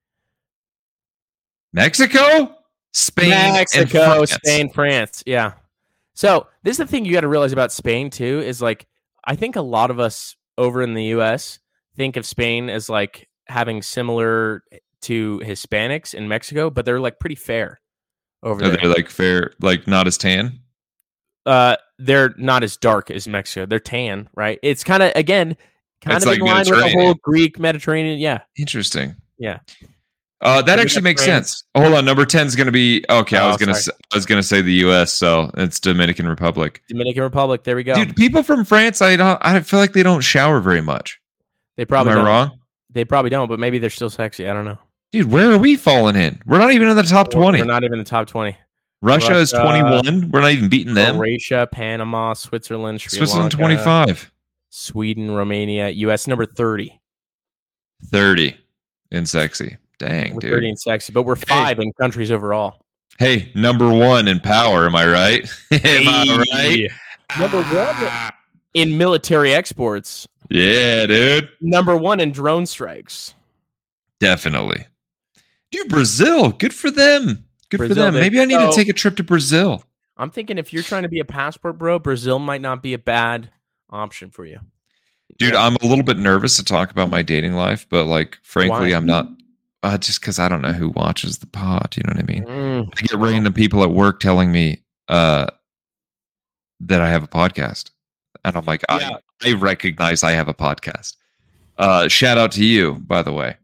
Mexico? Spain, Mexico, and France. Spain, France. Yeah. So this is the thing you got to realize about Spain too, is like, I think a lot of us over in the U S think of Spain as like having similar to Hispanics in Mexico, but they're like pretty fair over Are there. They're like fair, like not as tan. Uh, they're not as dark as Mexico. They're tan, right? It's kind of, again, kind It's of like in line with the Mediterranean. whole Greek Mediterranean. Yeah. Interesting. Yeah. Uh, that Maybe actually the makes France. sense. Hold on, number ten is going to be okay. I Oh, was going to sorry. I was going to say the U S, so it's Dominican Republic. Dominican Republic. There we go. Dude, people from France, I don't. I feel like they don't shower very much. They probably Am I don't. wrong? They probably don't, but maybe they're still sexy. I don't know. Dude, where are we falling in? We're not even in the top twenty. We're not even in the top twenty. Russia, is Russia, twenty-one. We're not even beating them. Croatia, Panama, Switzerland, Sri Switzerland Lanka, twenty-five. Sweden, Romania, U S number thirty. thirty in sexy. Dang, We're dude. thirty in sexy, but we're five in countries overall. Hey, number one in power. Am I right? Am I right? Number one in military exports. Yeah, dude. Number one in drone strikes. Definitely. Dude, Brazil. Good for them. Good Brazil, for them. they- Maybe I need to so- take a trip to Brazil. I'm thinking if you're trying to be a passport bro, Brazil might not be a bad option for you. Dude, I'm a little bit nervous to talk about my dating life, but like, frankly, Why? I'm not. Uh, just because I don't know who watches the pod. You know what I mean? Mm. I get random people at work telling me uh, that I have a podcast, and I'm like, Yeah. I, I recognize I have a podcast. Uh, shout out to you, by the way.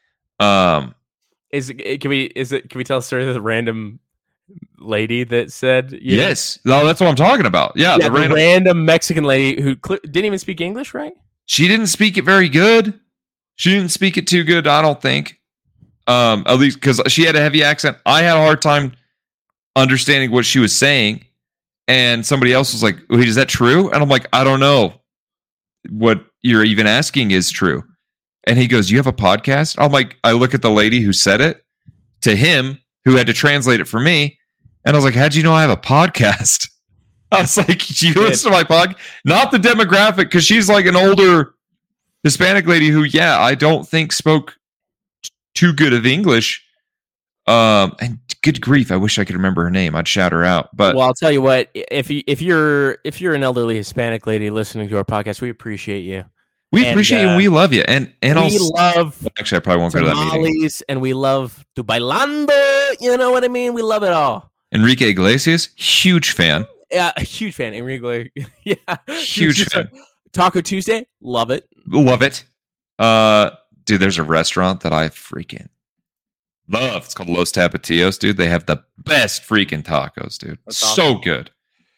Um, Is it, can we is it can we tell a story of the random lady that said you- yes, no, that's what I'm talking about. Yeah, yeah, the the random. random Mexican lady who cl- didn't even speak English, right? She didn't speak it very good. She didn't speak it too good, I don't think. Um, at least because she had a heavy accent. I had a hard time understanding what she was saying. And somebody else was like, wait, is that true? And I'm like, I don't know what you're even asking is true. And he goes, you have a podcast? I'm like, I look at the lady who said it to him, who had to translate it for me. And I was like, how'd you know I have a podcast? I was like, you listen to my podcast? Not the demographic, because she's like an older Hispanic lady who, yeah, I don't think spoke t- too good of English. Um, and good grief, I wish I could remember her name. I'd shout her out. But Well, I'll tell you what, if you, if you're if you're an elderly Hispanic lady listening to our podcast, we appreciate you. we and, appreciate you uh, and we love you. And and we also, love actually, I probably won't go to that meeting. tamales and we love tu bailando. You know what I mean? We love it all. Enrique Iglesias, huge fan. Yeah, a huge fan. Enrique, yeah, Huge fan. Taco Tuesday, love it. Love it. Uh, dude, there's a restaurant that I freaking love. It's called Los Tapatios, dude. They have the best freaking tacos, dude. That's So awesome. good.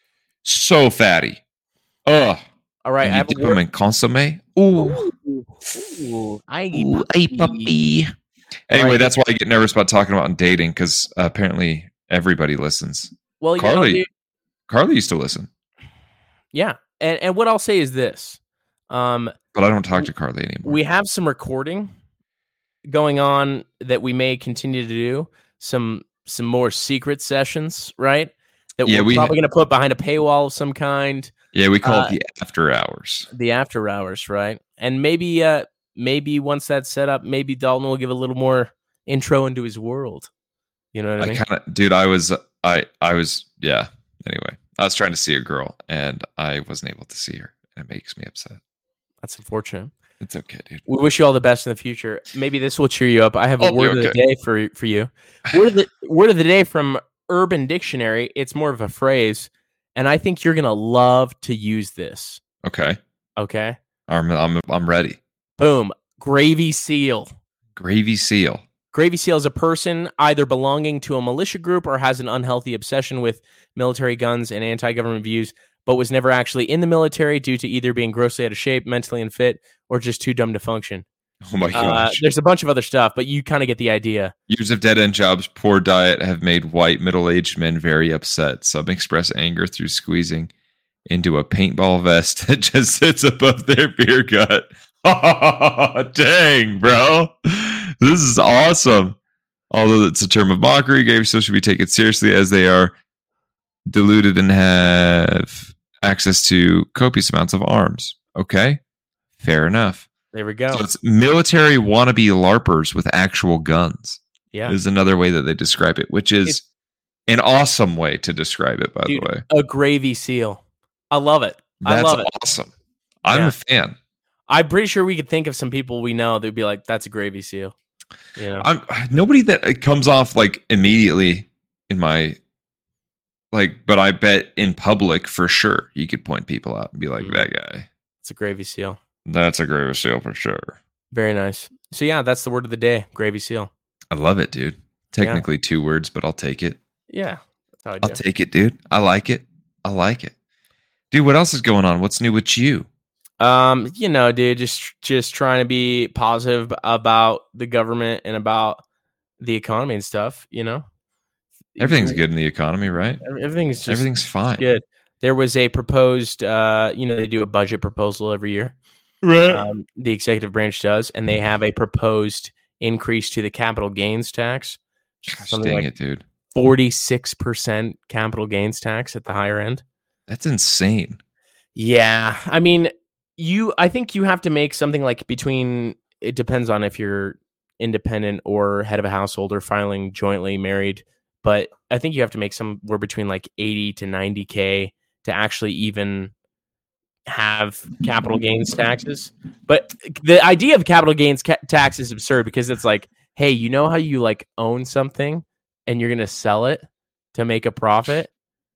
So fatty. Ugh. All right, And I you have dip a them word. in consomme. Ooh. Ooh, I Ooh, ay, puppy. Anyway, right. that's why I get nervous about talking about dating, because uh, apparently everybody listens. Well, you know, Carly, dude, Carly used to listen, yeah, and and what I'll say is this: um, but I don't talk to Carly anymore. we have some recording going on that we may continue to do some some more secret sessions, right? That Yeah, we're we- probably going to put behind a paywall of some kind, yeah, we call uh, it the after hours. the after hours, right? And maybe uh maybe once that's set up, maybe Dalton will give a little more intro into his world. You know what I I mean? kind of, dude. I was, I, I was, yeah. Anyway, I was trying to see a girl, and I wasn't able to see her, and it makes me upset. That's unfortunate. It's okay, dude. We wish you all the best in the future. Maybe this will cheer you up. I have a I'll be word of the okay. day for for you. Word of the word of the day from Urban Dictionary. It's more of a phrase, and I think you're gonna love to use this. Okay, Okay, I'm, I'm, I'm ready. boom, gravy seal. Gravy seal. Gravy Seal is a person either belonging to a militia group or has an unhealthy obsession with military guns and anti-government views, but was never actually in the military due to either being grossly out of shape, mentally unfit, or just too dumb to function. Oh my Uh, gosh. there's a bunch of other stuff, but you kind of get the idea. Years of dead-end jobs, poor diet have made white middle-aged men very upset. Some express anger through squeezing into a paintball vest that just sits above their beer gut. Dang, bro. This is awesome. Although it's a term of mockery, Gravy Seal should be taken seriously as they are deluded and have access to copious amounts of arms. Okay, fair enough. There we go. So it's military wannabe LARPers with actual guns. Yeah. Is another way that they describe it, which is It's- an awesome way to describe it, by Dude, the way. a Gravy Seal. I love it. I That's love it. awesome. I'm Yeah. a fan. I'm pretty sure we could think of some people we know that'd be like, that's a Gravy Seal. You know? I'm nobody that comes off like immediately in my like, but I bet in public for sure you could point people out and be like, Mhm. that guy. It's a Gravy Seal. That's a Gravy Seal for sure. Very nice. So yeah, that's the word of the day. Gravy Seal. I love it, dude. Technically two words, but I'll take it. Yeah. That's how I do. I'll take it, dude. I like it. I like it. Dude, what else is going on? What's new with you? Um, you know, dude, just just trying to be positive about the government and about the economy and stuff, you know. Everything's good in the economy, right? Everything's just Everything's fine. good. There was a proposed uh, you know, they do a budget proposal every year. Right. Um, the executive branch does, and they have a proposed increase to the capital gains tax. Gosh, Something dang like it, dude. forty-six percent capital gains tax at the higher end. That's insane. Yeah. I mean, you I think you have to make something like between, it depends on if you're independent or head of a household or filing jointly married, but I think you have to make somewhere between like eighty to ninety K to actually even have capital gains taxes. But the idea of capital gains ca- tax is absurd because it's like, hey, you know how you like own something and you're going to sell it to make a profit?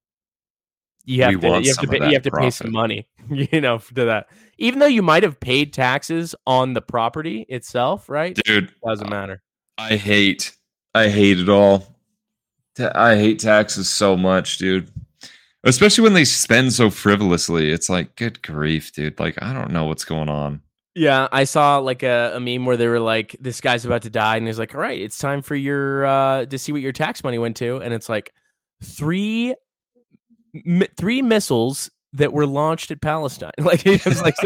You have We to want you have to some of pay, that you have to pay some profit. money, you know, to that. Even though you might have paid taxes on the property itself, right? Dude, Doesn't matter. I hate I hate it all. Ta- I hate taxes so much, dude. Especially when they spend so frivolously. It's like, good grief, dude. Like, I don't know what's going on. Yeah, I saw like a, a meme where they were like, this guy's about to die, and he's like, all right, it's time for your uh to see what your tax money went to, and it's like three mi- three missiles that were launched at Palestine. Like it was like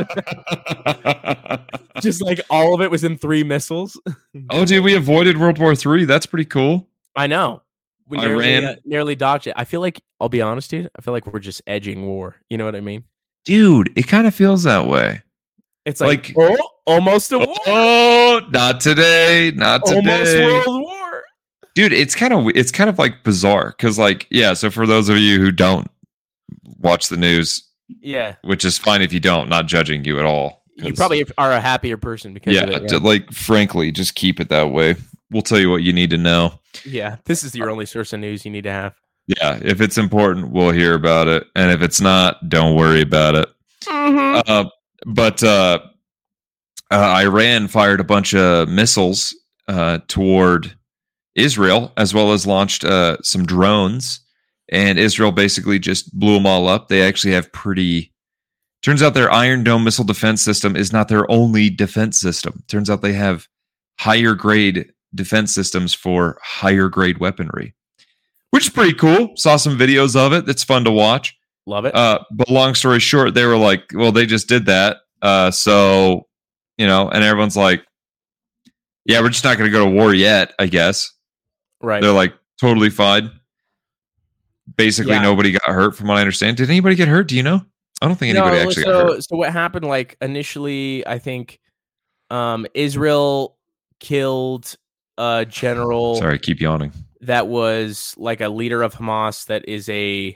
just like all of it was in three missiles. Oh, dude, we avoided World War Three. That's pretty cool. I know. We nearly, Iran. uh, nearly dodged it. I feel like, I'll be honest, dude. I feel like we're just edging war. You know what I mean? Dude, it kind of feels that way. It's like, Like- oh, almost a war. Oh, not today. Not Almost today. world war. Dude, it's kind of it's kind of like bizarre because, like, yeah. So for those of you who don't watch the news, Yeah. which is fine if you don't, not judging you at all. You 'cause- probably are a happier person because yeah, of it. to, like frankly, just keep it that way. We'll tell you what you need to know. Yeah, this is your only source of news you need to have. Yeah, if it's important, we'll hear about it, and if it's not, don't worry about it. Uh, but uh, uh, Iran fired a bunch of missiles uh, toward Israel, as well as launched uh, some drones, and Israel basically just blew them all up. They actually have pretty. Turns out their Iron Dome missile defense system is not their only defense system. Turns out they have higher grade defense systems for higher grade weaponry, which is pretty cool. Saw some videos of it. It's fun to watch. Love it. Uh, but long story short, they were like, well, they just did that. Uh, so, you know, and everyone's like, yeah, we're just not going to go to war yet, I guess. Right. They're like totally fine. Basically, Yeah. nobody got hurt from what I understand. Did anybody get hurt? Do you know? I don't think anybody No, actually so, got hurt. so what happened, like, initially, I think um, Israel killed a general Sorry, I keep yawning. that was like a leader of Hamas that is a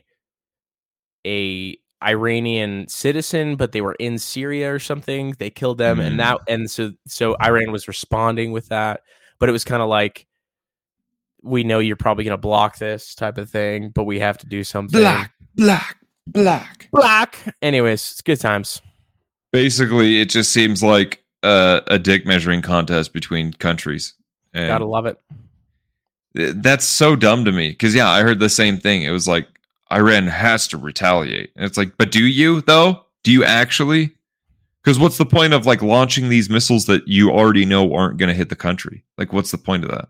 a Iranian citizen, but they were in Syria or something. They killed them, Mm. and that and so so Iran was responding with that, but it was kind of like, we know you're probably going to block this type of thing, but we have to do something. Black, black, black. black. Anyways, it's good times. Basically, it just seems like uh, a dick measuring contest between countries. And Gotta love it. that's so dumb to me because, yeah, I heard the same thing. It was like, Iran has to retaliate. And it's like, but do you, though? Do you actually? Because what's the point of like launching these missiles that you already know aren't going to hit the country? Like, what's the point of that?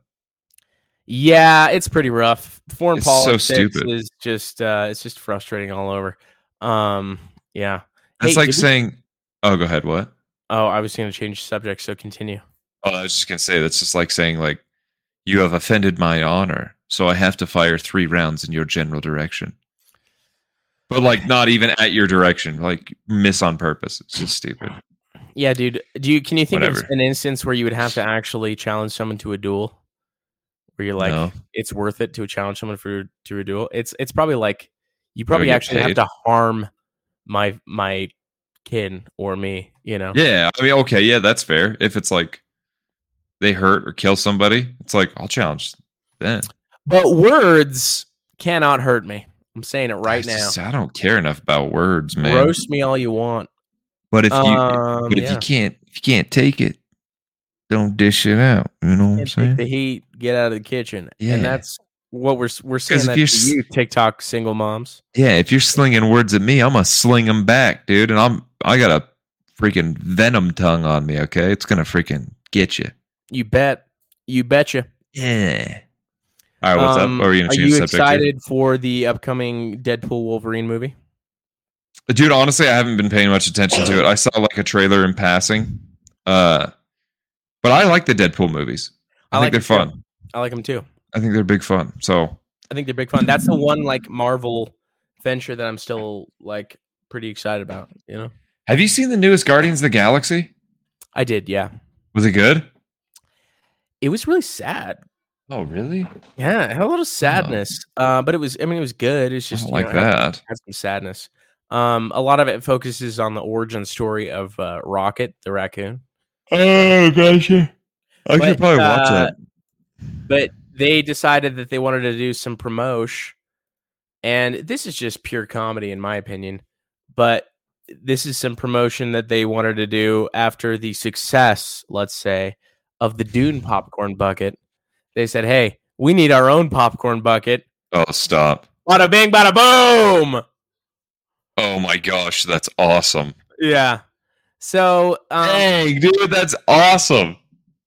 Yeah, it's pretty rough. Foreign It's so politics stupid. is just uh, it's just frustrating all over. Um, yeah, It's Hey, like did we- saying, oh, go ahead. What? Oh, I was going to change the subject, so continue. Oh, I was just going to say, that's just like saying, like, you have offended my honor, so I have to fire three rounds in your general direction. But, like, not even at your direction. Like, miss on purpose. It's just stupid. Yeah, dude. Do you can you think Whatever. of an instance where you would have to actually challenge someone to a duel? Where you're like, No. it's worth it to challenge someone for to a duel. It's it's probably like you probably get actually have paid. to harm my my kid or me. You know? Yeah, I mean, okay, yeah, that's fair. If it's like they hurt or kill somebody, it's like, I'll challenge then. But words cannot hurt me. I'm saying it right I now. just- I don't care enough about words, man. Roast me all you want. But if you Um, but if yeah. you can't if you can't take it, don't dish it out. You know what I'm Can't saying? take the heat, get out of the kitchen. Yeah. And that's what we're we're saying if that you're to s- you, TikTok single moms. Yeah, if you're slinging words at me, I'm gonna sling them back, dude. And I'm I got a freaking venom tongue on me. Okay, it's gonna freaking get you. You bet. You betcha. Yeah. All right, what's Um, up? Or are you gonna are change you the subject? here? excited for the upcoming Deadpool Wolverine movie? Dude, honestly, I haven't been paying much attention to it. I saw like a trailer in passing. Uh, but I like the Deadpool movies. I, I think like they're them too. fun. I like them too. I think they're big fun. So I think they're big fun. That's the one like Marvel venture that I'm still like pretty excited about. You know, have you seen the newest Guardians of the Galaxy? I did. Yeah, Was it good? it was really sad. Oh, really? Yeah, it had a little sadness. Uh, but it was. I mean, it was good. It's I just don't you like know, it had- that. had some sadness. Um, a lot of it focuses on the origin story of uh, Rocket the raccoon. Oh, gotcha. I But, could probably watch uh, that. But they decided that they wanted to do some promotion, and this is just pure comedy, in my opinion. But this is some promotion that they wanted to do after the success, let's say, of the Dune popcorn bucket. They said, "Hey, we need our own popcorn bucket." Oh, stop. Bada bing, bada boom. Oh my gosh, that's awesome. Yeah. So, um, Dang, dude, that's awesome.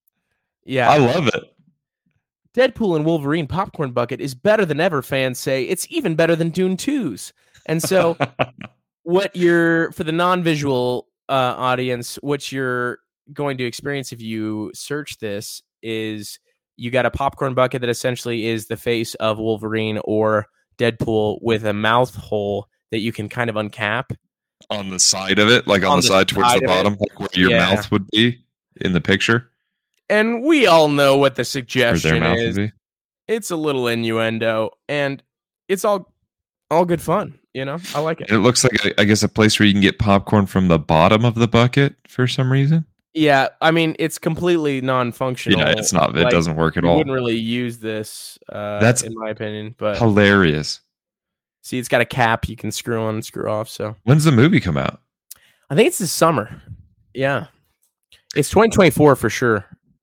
yeah, I love it. Deadpool and Wolverine popcorn bucket is better than ever. Fans say it's even better than Dune two's. And so, what you're for the non-visual uh, audience, what you're going to experience if you search this is you got a popcorn bucket that essentially is the face of Wolverine or Deadpool with a mouth hole that you can kind of uncap. On the side of it, like on, On the, the side towards side the of it. bottom, like where your Yeah. mouth would be in the picture, And we all know what the or their suggestion mouth is. would be. It's a little innuendo, and it's all all good fun. You know, I like it. And it looks like, a, I guess, a place where you can get popcorn from the bottom of the bucket for some reason. Yeah, I mean, it's completely non-functional. Yeah, it's not. It Like, doesn't work at you all. wouldn't really use this. Uh, That's in my opinion. But Hilarious. see, it's got a cap you can screw on and screw off. So When's the movie come out? I think it's this summer. Yeah, it's twenty twenty-four for sure.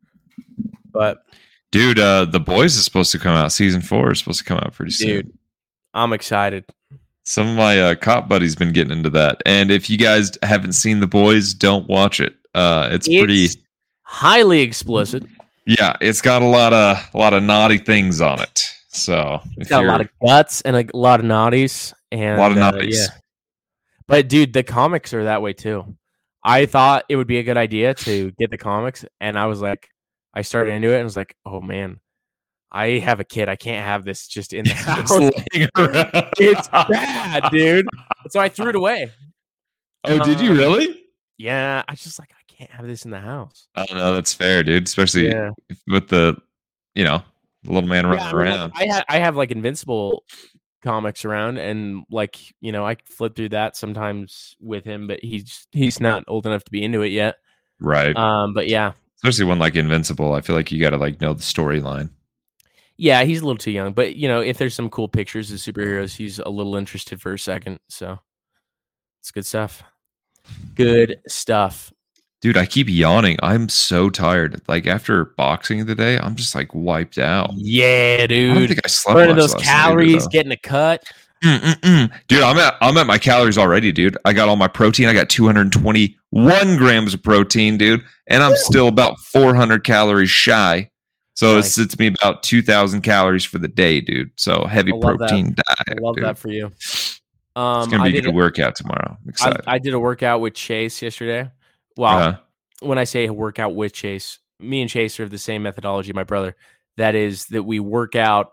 But Dude, uh, The Boys is supposed to come out. Season four is supposed to come out pretty soon. dude, I'm excited. Some of my uh, cop buddies been getting into that. And if you guys haven't seen The Boys, don't watch it. Uh, it's, pretty. It's highly explicit. Yeah, it's got a lot of a lot of naughty things on it. So It's if got a you're lot of guts and a lot of naughties and a lot of uh, naughties, yeah. But dude, the comics are that way too. I thought it would be a good idea to get the comics, and I was like, I started into it and was like, oh man, I have a kid. I can't have this just in the house. laying around. It's bad, dude. So I threw it away. Oh, did you Um, really? Yeah, I just like I can't have this in the house. I don't know. That's fair, dude. Especially Yeah. if- with the, you know, the little man running Yeah, I, mean, like, around. I, ha- I have like Invincible comics around, and like you know, I flip through that sometimes with him, but he's he's not old enough to be into it yet. Right. Um, but yeah, Especially one like Invincible. I feel like you got to like know the storyline. yeah, he's a little too young. But you know, if there's some cool pictures of superheroes, he's a little interested for a second. So it's good stuff. Good stuff. Dude, I keep yawning. I'm so tired. Like after boxing today, I'm just like wiped out. Yeah, dude. I don't think I slept Burning much those last calories, night, though. getting a cut. Mm-mm-mm. Dude, I'm at I'm at my calories already, dude. I got all my protein. I got two hundred twenty-one grams of protein, dude, and I'm still about four hundred calories shy. So Nice. it sits me about two thousand calories for the day, dude. So heavy I love protein that. diet. I love dude. that for you. Um, It's gonna I be a did good a- workout tomorrow. I'm I, excited. I did a workout with Chase yesterday. Well, Uh-huh. when I say workout with Chase, me and Chase are the same methodology, my brother. That is that we work out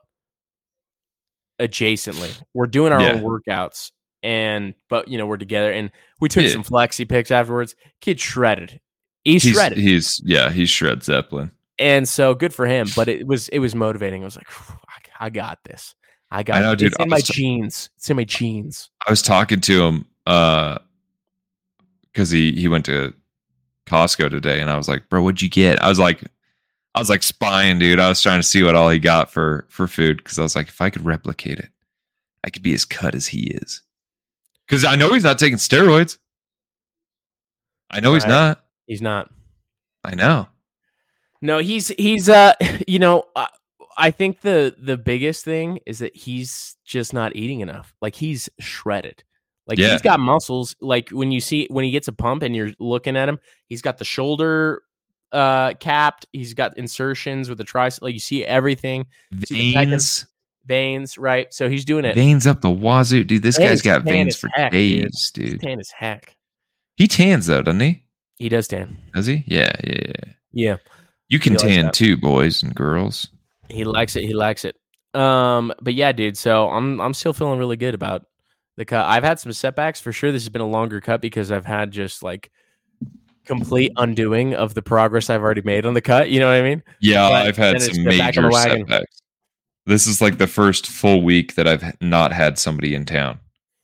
adjacently. We're doing our Yeah. own workouts, and but you know we're together, and we took Yeah. some flexi pics afterwards. Kid shredded. He's, he's shredded, he's yeah, he's shred Zeppelin. and so good for him. But it was it was motivating. I was like, I, I got this. I got. I know, it. dude. It's I in my was- genes. It's in my genes. I was talking to him uh because he he went to Costco today, and I was like, bro, what'd you get? I was like, I was like spying, dude. I was trying to see what all he got for for food because I was like, if I could replicate it, I could be as cut as he is. Because I know he's not taking steroids. I know he's Right. not. He's not. I know. No, he's he's uh you know uh, I think the the biggest thing is that he's just not eating enough. Like he's shredded. Like Yeah. he's got muscles. Like when you see when he gets a pump and you're looking at him, he's got the shoulder uh capped. He's got insertions with the tricep. Like you see everything. See the pec- Veins, veins, right? So he's doing it. veins up the wazoo, dude. This And guy's he's got tan veins as for heck, dude. days, He's dude. tan as heck. He tans though, doesn't he? He does tan. Does he? Yeah, yeah, yeah. Yeah. You can He likes tan that. too, boys and girls. He likes it. He likes it. Um, but yeah, dude. So I'm I'm still feeling really good about the cut. I've had some setbacks for sure. This has been a longer cut because I've had just like complete undoing of the progress I've already made on the cut. You know what I mean? Yeah, But I've then had it's some get back on the major wagon. setbacks. This is like the first full week that I've not had somebody in town.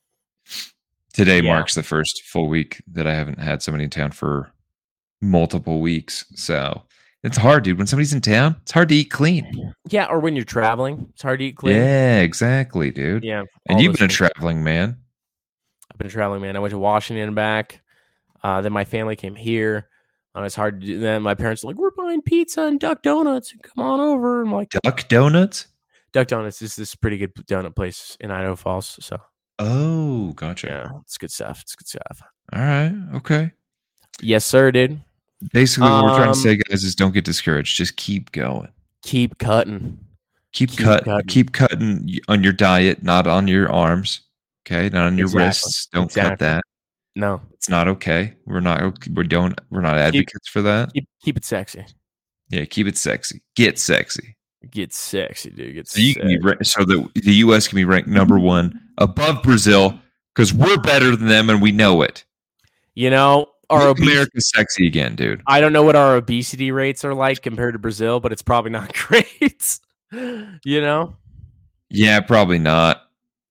Today Yeah. marks the first full week that I haven't had somebody in town for multiple weeks. So it's hard, dude. When somebody's in town, it's hard to eat clean. Yeah. Or when you're traveling, it's hard to eat clean. Yeah, exactly, dude. Yeah. And all you've those been a things. traveling man. I've been traveling, man. I went to Washington and back. Uh, then my family came here. Uh, it's hard to do. Then my parents were like, "We're buying pizza and Duck Donuts. Come on over." I'm like, Duck donuts? Duck Donuts is this pretty good donut place in Idaho Falls. So Oh, gotcha. yeah, it's good stuff. It's good stuff. All right. Okay. Yes, sir, dude. Basically, what we're trying Um, to say, guys, is don't get discouraged. Just keep going. Keep cutting. Keep, Keep cut. cutting. Keep cutting y- on your diet, not on your arms. Okay, not on your Exactly. wrists. Don't cut Exactly. that. No, It's not okay. We're not. ok- We don't. We're not advocates for that. keep keep it sexy. Yeah, keep it sexy. Get sexy. Get sexy, dude. Get So you sexy. can be ra- so the the U S can be ranked number one above Brazil because we're better than them and we know it. You know, our Make obesity, America's sexy again, dude. I don't know what our obesity rates are like compared to Brazil, but it's probably not great. You know? Yeah, probably not.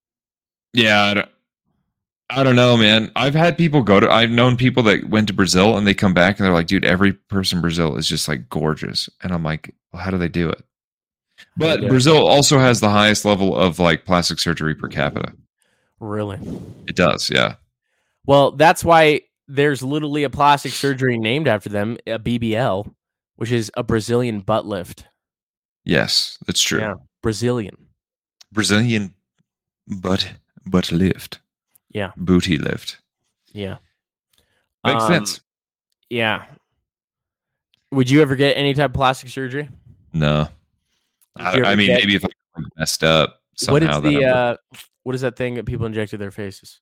Yeah, I don't, I don't know, man. I've had people go to. I've known people that went to Brazil and they come back and they're like, "Dude, every person in Brazil is just like gorgeous," and I'm like, well, "How do they do it?" But Yeah. Brazil also has the highest level of like plastic surgery per capita. Really? It does, yeah. Well, that's why there's literally a plastic surgery named after them, a B B L, which is a Brazilian butt lift. Yes, that's true. Yeah, Brazilian. Brazilian butt butt lift. Yeah. Booty lift. Yeah. Makes Um, sense. Yeah. Would you ever get any type of plastic surgery? No. Did I, you ever I mean, get- maybe if I messed up somehow. What is then the I would. uh, what is that thing that people inject to their faces?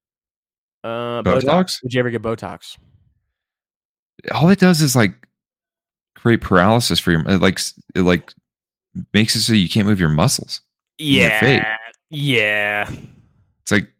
Uh, Botox? Botox. Would you ever get Botox? All it does is like create paralysis for your it like s- it like makes it so you can't move your muscles. your face. Yeah. It's like,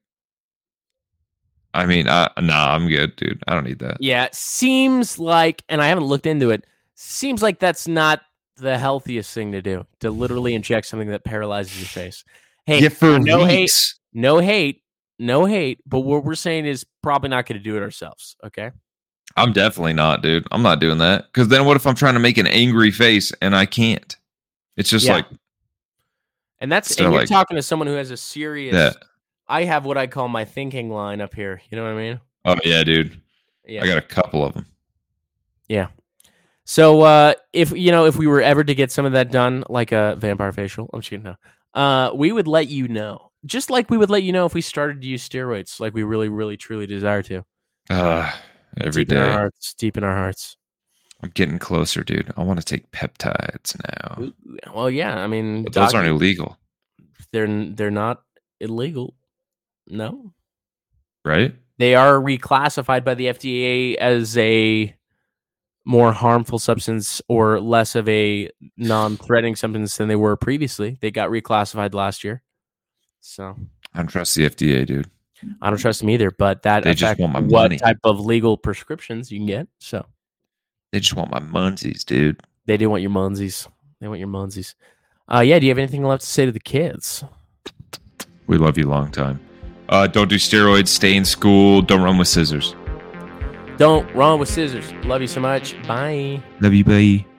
I mean, uh, nah, I'm good, dude. I don't need that. Yeah. Seems like, and I haven't looked into it. Seems like that's not the healthiest thing to do. To literally inject something that paralyzes your face. Hey, Yeah, for no hate, weeks. no hate, no hate. But what we're saying is probably not going to do it ourselves. Okay. I'm definitely not, dude. I'm not doing that. Because then what if I'm trying to make an angry face and I can't? It's just Yeah. like And that's So, and you're like, talking to someone who has a serious. that. I have what I call my thinking line up here. You know what I mean? Oh yeah, dude. Yeah. I got a couple of them. Yeah. So uh, if you know if we were ever to get some of that done, like a vampire facial, I'm just kidding. No. Uh, we would let you know, just like we would let you know if we started to use steroids, like we really, really, truly desire to. Uh, every deep day. in our hearts, deep in our hearts. I'm getting closer, dude. I want to take peptides now. Ooh, well, yeah. I mean, But those doc- aren't illegal, They're they're not illegal. No, right? they are reclassified by the F D A as a more harmful substance or less of a non-threatening substance than they were previously. They got reclassified last year. So I don't trust the F D A, dude. I don't trust them either, but that They just affects want my what money. type of legal prescriptions you can get. So They just want my munsies, dude. they do want your munsies. They want your munsies. Uh, yeah, do you have anything left to say to the kids? We love you long time. Uh, don't do steroids. Stay in school. Don't run with scissors. Don't run with scissors. Love you so much. Bye. Love you, bye.